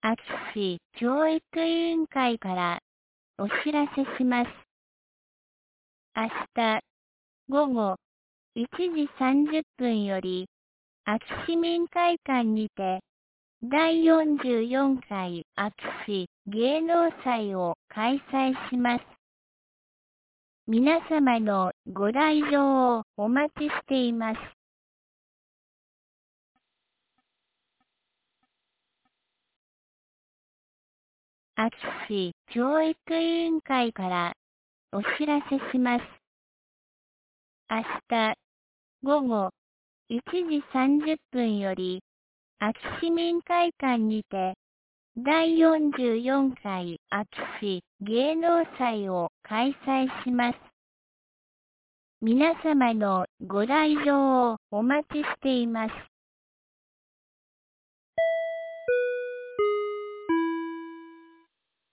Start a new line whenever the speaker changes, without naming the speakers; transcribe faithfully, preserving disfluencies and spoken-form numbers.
秋市教育委員会からお知らせします。明日午後いちじさんじゅっぷんより秋市民会館にてだいよんじゅうよんかい秋市芸能祭を開催します。皆様のご来場をお待ちしています。秋市教育委員会からお知らせします。明日午後いちじさんじゅっぷんより秋市民会館にてだいよんじゅうよんかい秋市芸能祭を開催します。皆様のご来場をお待ちしています。